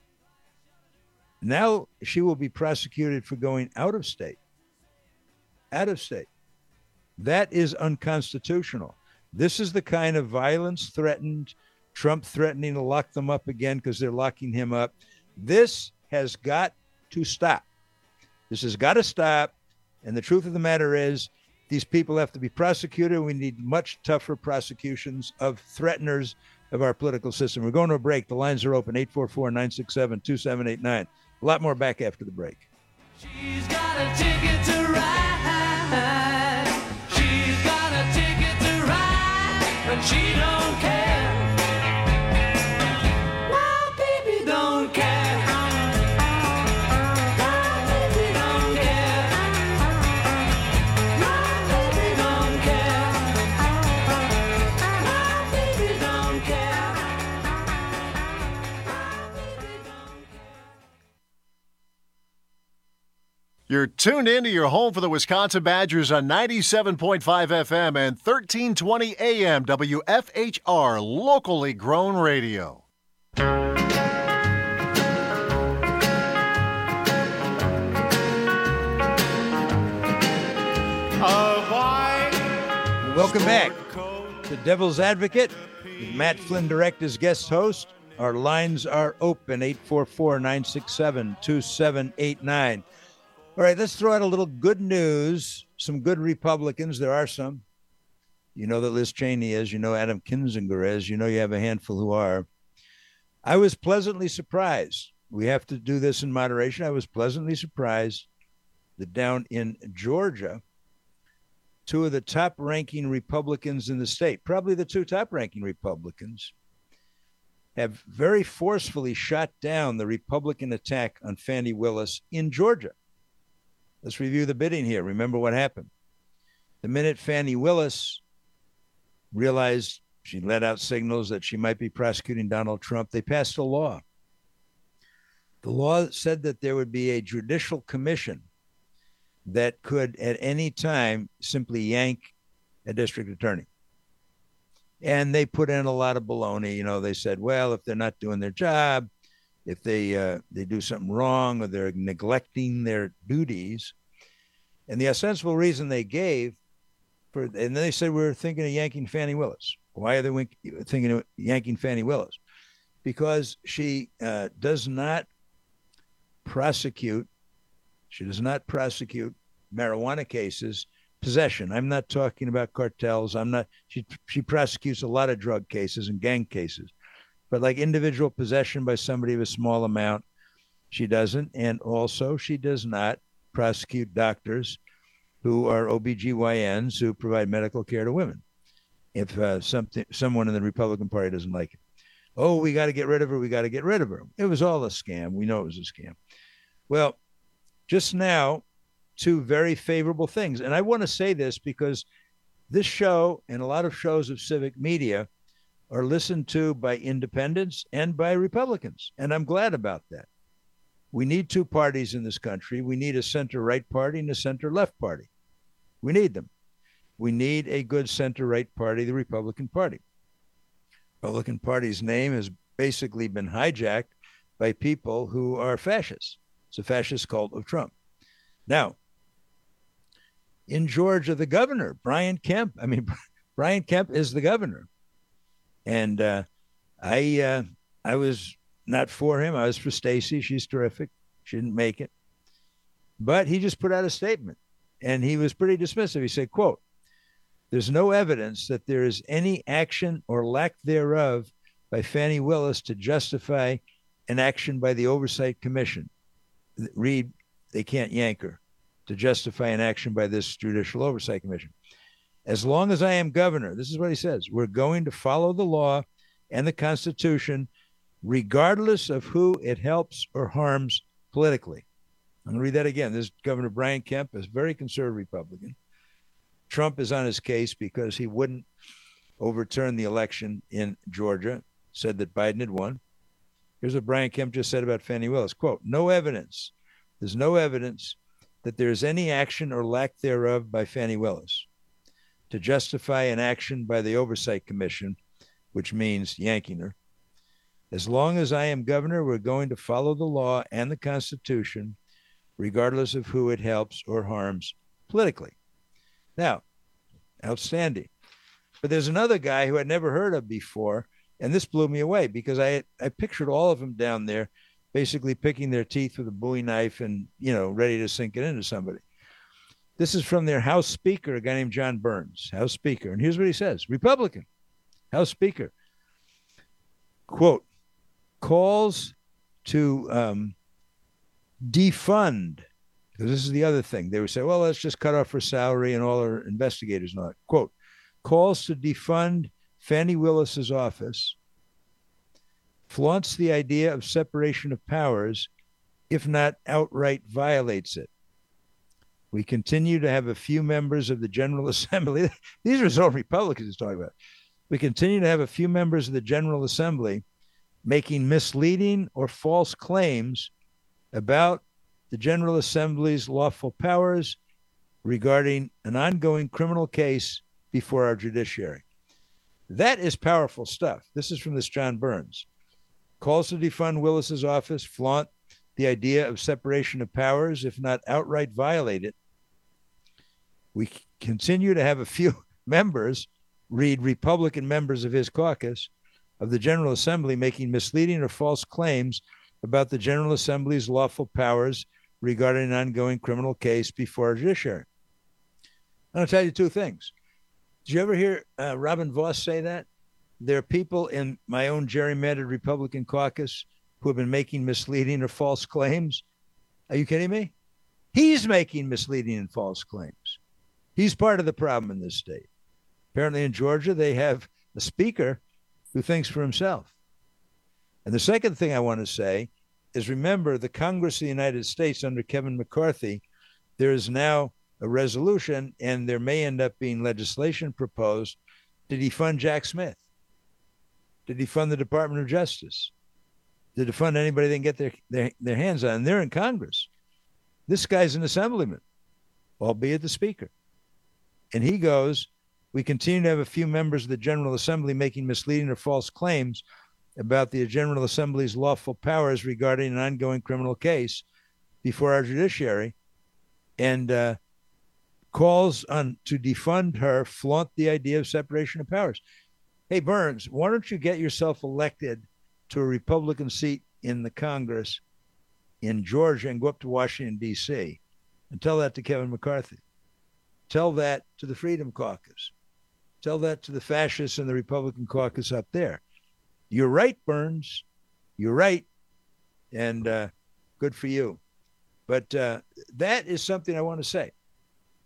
[SPEAKER 24] Now she will be prosecuted for going out of state. Out of state. That is unconstitutional. This is the kind of violence threatened, Trump threatening to lock them up again because they're locking him up. This has got to stop. This has got to stop. And the truth of the matter is, these people have to be prosecuted. We need much tougher prosecutions of threateners of our political system. We're going to a break. The lines are open, 844-967-2789. A lot more back after the break.
[SPEAKER 7] She's got a ticket to ride. She's got a ticket to ride, but she don't care. My baby don't care. My baby don't care. My baby don't care. My baby don't care.
[SPEAKER 8] You're tuned into your home for the Wisconsin Badgers on 97.5 FM and 1320 AM WFHR, locally grown radio.
[SPEAKER 24] Welcome back to Devil's Advocate with Matt Flynn Direct as guest host. Our lines are open, 844-967-2789. All right, let's throw out a little good news. Some good Republicans. There are some. You know that Liz Cheney is. You know Adam Kinzinger is. You know you have a handful who are. I was pleasantly surprised. We have to do this in moderation. I was pleasantly surprised that down in Georgia, two of the top-ranking Republicans in the state, probably the two top-ranking Republicans, have very forcefully shot down the Republican attack on Fani Willis in Georgia. Let's review the bidding here. Remember what happened. The minute Fani Willis realized she let out signals that she might be prosecuting Donald Trump, they passed a law. The law said that there would be a judicial commission that could at any time simply yank a district attorney. And they put in a lot of baloney. You know, they said, well, if they're not doing their job, if they do something wrong or they're neglecting their duties. And the ostensible reason they gave for, and then they said, we're thinking of yanking Fani Willis. Why are they thinking of yanking Fani Willis? Because she does not prosecute marijuana cases, possession. I'm not talking about cartels. She prosecutes a lot of drug cases and gang cases. But like individual possession by somebody of a small amount, she doesn't. And also she does not prosecute doctors who are OBGYNs who provide medical care to women if someone in the Republican Party doesn't like it. Oh, we got to get rid of her. We got to get rid of her. It was all a scam. We know it was a scam. Well, just now, two very favorable things. And I want to say this because this show and a lot of shows of civic media are listened to by independents and by Republicans. And I'm glad about that. We need two parties in this country. We need a center-right party and a center-left party. We need them. We need a good center-right party, the Republican Party. Republican Party's name has basically been hijacked by people who are fascists. It's a fascist cult of Trump. Now, in Georgia, the governor, Brian Kemp is the governor. And I was not for him. I was for Stacey. She's terrific. She didn't make it. But he just put out a statement, and he was pretty dismissive. He said, quote, "There's no evidence that there is any action or lack thereof by Fani Willis to justify an action by the Oversight Commission." Read, they can't yank her, to justify an action by this Judicial Oversight Commission. "As long as I am governor," this is what he says, "we're going to follow the law and the Constitution, regardless of who it helps or harms politically." I'm going to read that again. This is Governor Brian Kemp, is a very conservative Republican. Trump is on his case because he wouldn't overturn the election in Georgia, said that Biden had won. Here's what Brian Kemp just said about Fani Willis. Quote, "No evidence. There's no evidence that there's any action or lack thereof by Fani Willis to justify an action by the Oversight Commission, which means yanking her. As long as I am governor, we're going to follow the law and the Constitution, regardless of who it helps or harms politically." Now, outstanding. But there's another guy who I'd never heard of before, and this blew me away because I pictured all of them down there basically picking their teeth with a Bowie knife and, ready to sink it into somebody. This is from their House Speaker, a guy named John Burns, House Speaker. And here's what he says, Republican, House Speaker, quote, "calls to defund," because this is the other thing. They would say, well, let's just cut off her salary and all her investigators and all that. Quote, "calls to defund Fani Willis's office, flaunts the idea of separation of powers, if not outright violates it. We continue to have a few members of the General Assembly." These are his own Republicans he's talking about. "We continue to have a few members of the General Assembly making misleading or false claims about the General Assembly's lawful powers regarding an ongoing criminal case before our judiciary." That is powerful stuff. This is from this John Burns. "Calls to defund Willis's office, flaunt the idea of separation of powers, if not outright violate it. We continue to have a few members," read Republican members of his caucus, "of the General Assembly making misleading or false claims about the General Assembly's lawful powers regarding an ongoing criminal case before our judiciary." I'm going to tell you two things. Did you ever hear Robin Vos say that? There are people in my own gerrymandered Republican caucus who have been making misleading or false claims. Are you kidding me? He's making misleading and false claims. He's part of the problem in this state. Apparently in Georgia, they have a speaker who thinks for himself. And the second thing I want to say is, remember, the Congress of the United States under Kevin McCarthy, there is now a resolution, and there may end up being legislation proposed to defund Jack Smith, to defund the Department of Justice, to defund anybody they can get their hands on. And they're in Congress. This guy's an assemblyman, albeit the speaker. And he goes, "We continue to have a few members of the General Assembly making misleading or false claims about the General Assembly's lawful powers regarding an ongoing criminal case before our judiciary, and calls on to defund her, flaunt the idea of separation of powers." Hey, Burns, why don't you get yourself elected to a Republican seat in the Congress in Georgia and go up to Washington, D.C., and tell that to Kevin McCarthy. Tell that to the Freedom Caucus. Tell that to the fascists in the Republican caucus up there. You're right, Burns. You're right. And good for you. But that is something I want to say.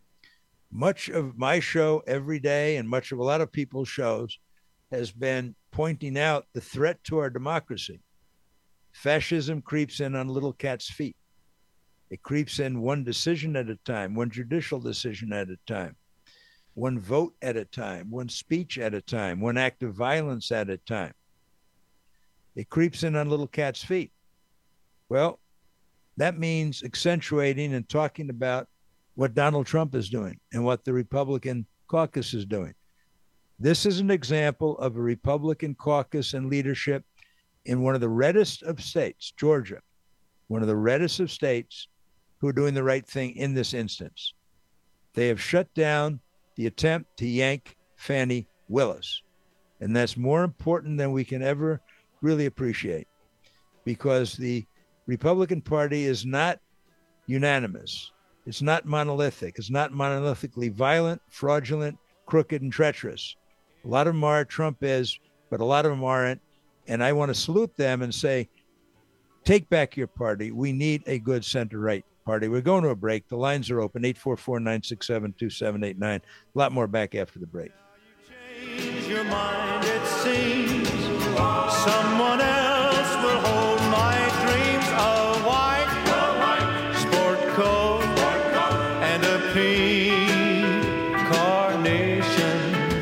[SPEAKER 24] Much of my show every day and much of a lot of people's shows has been pointing out the threat to our democracy. Fascism creeps in on little cat's feet. It creeps in one decision at a time, one judicial decision at a time, one vote at a time, one speech at a time, one act of violence at a time. It creeps in on little cat's feet. Well, that means accentuating and talking about what Donald Trump is doing and what the Republican caucus is doing. This is an example of a Republican caucus and leadership in one of the reddest of states, Georgia, one of the reddest of states, who are doing the right thing in this instance. They have shut down the attempt to yank Fani Willis. And that's more important than we can ever really appreciate, because the Republican Party is not unanimous. It's not monolithic. It's not monolithically violent, fraudulent, crooked, and treacherous. A lot of them are, Trump is, but a lot of them aren't. And I want to salute them and say, take back your party. We need a good center-right party. We're going to a break. The lines are open, 844-967-2789. A lot more back after the break.
[SPEAKER 7] Change your mind, it seems. Someone else will hold my dreams. A white sport coat and a pink carnation.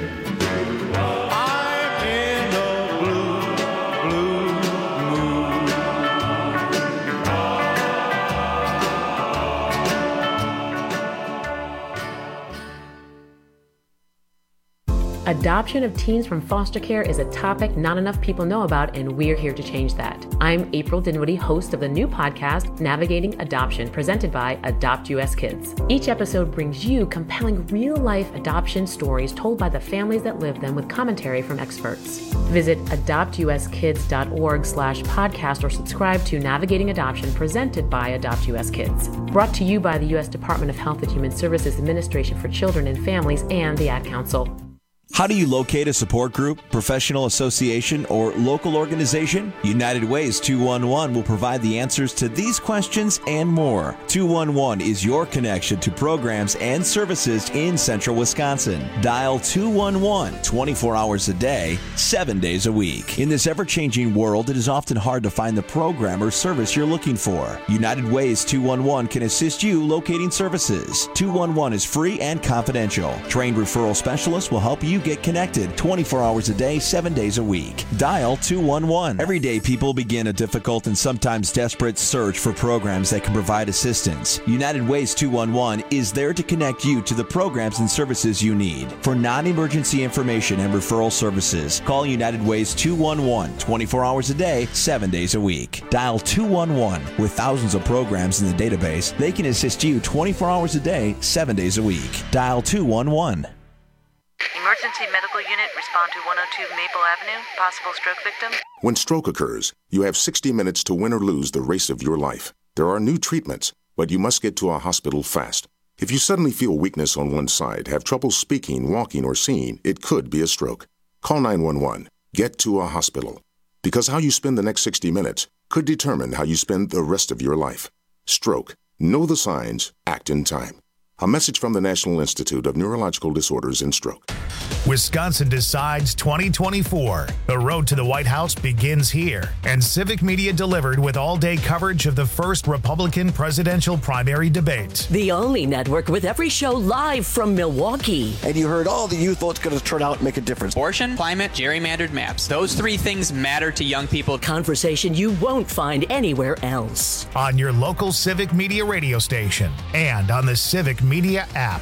[SPEAKER 7] I'm in a blue mood.
[SPEAKER 4] Adoption of teens from foster care is a topic not enough people know about, and we're here to change that. I'm April Dinwiddie, host of the new podcast, Navigating Adoption, presented by Adopt US Kids. Each episode brings you compelling real-life adoption stories told by the families that live them with commentary from experts. Visit adoptuskids.org/podcast or subscribe to Navigating Adoption, presented by Adopt US Kids. Brought to you by the U.S. Department of Health and Human Services Administration for Children and Families and the Ad Council.
[SPEAKER 9] How do you locate a support group, professional association, or local organization? United Ways 211 will provide the answers to these questions and more. 211 is your connection to programs and services in central Wisconsin. Dial 211 24 hours a day, 7 days a week. In this ever-changing world, it is often hard to find the program or service you're looking for. United Ways 211 can assist you locating services. 211 is free and confidential. Trained referral specialists will help you get connected 24 hours a day, 7 days a week. Dial 211. Every day, people begin a difficult and sometimes desperate search for programs that can provide assistance. United Ways 211 is there to connect you to the programs and services you need. For non-emergency information and referral services, call United Ways 211 24 hours a day, 7 days a week. Dial 211. With thousands of programs in the database, they can assist you 24 hours a day, 7 days a week. Dial 211.
[SPEAKER 11] Emergency medical unit, respond to 102 Maple Avenue, possible stroke victim.
[SPEAKER 20] When stroke occurs, you have 60 minutes to win or lose the race of your life. There are new treatments, but you must get to a hospital fast. If you suddenly feel weakness on one side, have trouble speaking, walking, or seeing, it could be a stroke. Call 911. Get to a hospital. Because how you spend the next 60 minutes could determine how you spend the rest of your life. Stroke. Know the signs. Act in time. A message from the National Institute of Neurological Disorders and Stroke.
[SPEAKER 18] Wisconsin Decides 2024. The road to the White House begins here, and Civic Media delivered with all-day coverage of the first Republican presidential primary debate.
[SPEAKER 2] The only network with every show live from Milwaukee.
[SPEAKER 21] And you heard all the youth votes going to turn out and make a difference.
[SPEAKER 22] Abortion, climate, gerrymandered maps. Those three things matter to young people.
[SPEAKER 2] Conversation you won't find anywhere else.
[SPEAKER 18] On your local Civic Media radio station and on the Civic Media app.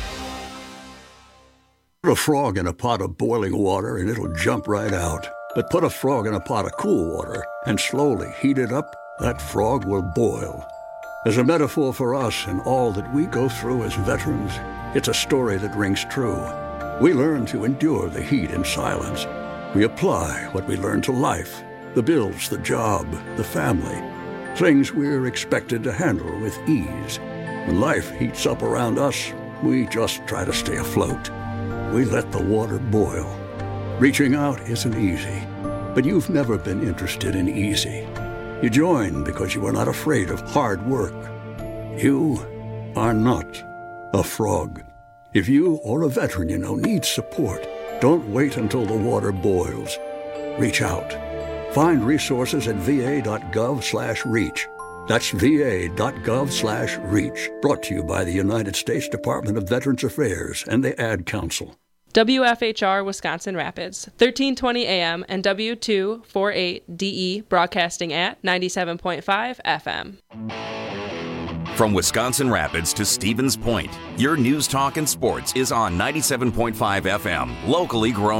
[SPEAKER 23] Put a frog in a pot of boiling water and it'll jump right out. But put a frog in a pot of cool water and slowly heat it up, that frog will boil. As a metaphor for us and all that we go through as veterans, it's a story that rings true. We learn to endure the heat in silence. We apply what we learn to life, the bills, the job, the family, things we're expected to handle with ease. When life heats up around us, we just try to stay afloat. We let the water boil. Reaching out isn't easy, but you've never been interested in easy. You join because you are not afraid of hard work. You are not a frog. If you or a veteran you know needs support, don't wait until the water boils. Reach out. Find resources at va.gov/reach. That's va.gov/reach. Brought to you by the United States Department of Veterans Affairs and the Ad Council.
[SPEAKER 10] WFHR Wisconsin Rapids, 1320 AM and W248DE, broadcasting at 97.5 FM.
[SPEAKER 12] From Wisconsin Rapids to Stevens Point, your news, talk, and sports is on 97.5 FM, locally grown.